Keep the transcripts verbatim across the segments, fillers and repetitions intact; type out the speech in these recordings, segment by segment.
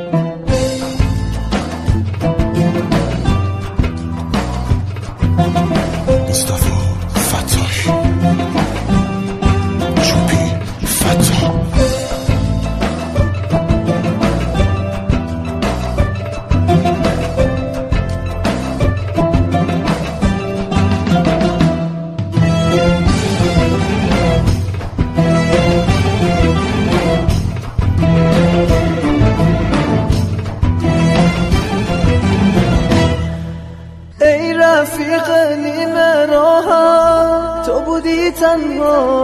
رفیق نیمه راهم تو بودی تنها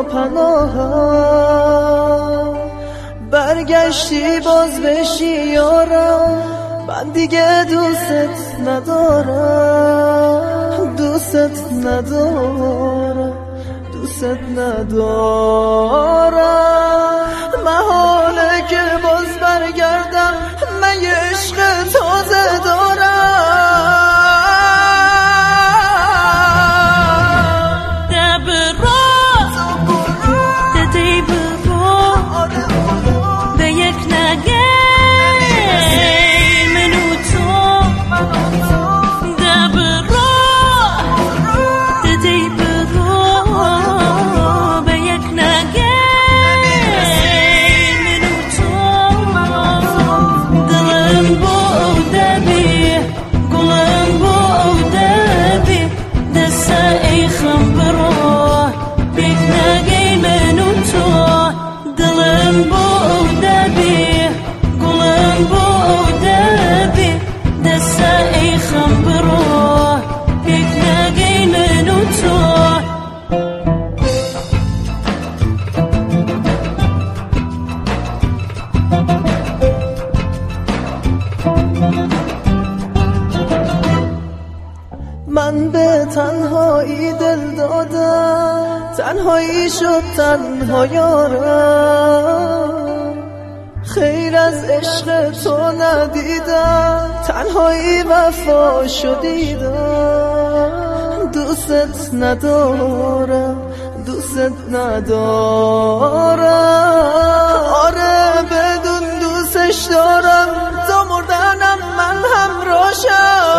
پناهم، برگشتی باز بشی یارم، من دیگه دوست ندارم، دوست ندارم، دوست ندارم. محاله که باز برگردم، من یه عشق تازه دارم. من به تنهایی دل دادم، تنهایی شد تنها یارم، خیر از عشق تو ندیدم، تنهایی وفا شدیدم. دوست ندارم، دوست ندارم، آره بدون دوستش دارم، تا مردنم من همراهشم.